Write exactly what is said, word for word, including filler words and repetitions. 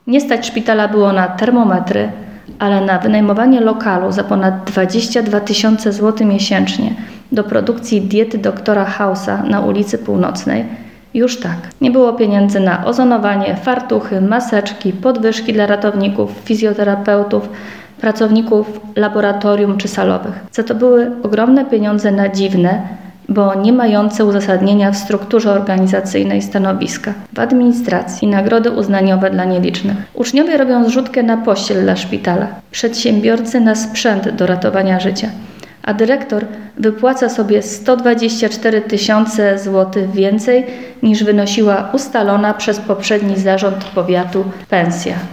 Nie stać szpitala było na termometry, ale na wynajmowanie lokalu za ponad dwadzieścia dwa tysiące złotych miesięcznie do produkcji diety doktora Hausa na ulicy Północnej już tak. Nie było pieniędzy na ozonowanie, fartuchy, maseczki, podwyżki dla ratowników, fizjoterapeutów, pracowników laboratorium czy salowych. Za to były ogromne pieniądze na dziwne, bo nie mające uzasadnienia w strukturze organizacyjnej stanowiska, w administracji i nagrody uznaniowe dla nielicznych. Uczniowie robią zrzutkę na pościel dla szpitala, przedsiębiorcy na sprzęt do ratowania życia, a dyrektor wypłaca sobie sto dwadzieścia cztery tysiące złotych więcej niż wynosiła ustalona przez poprzedni zarząd powiatu pensja.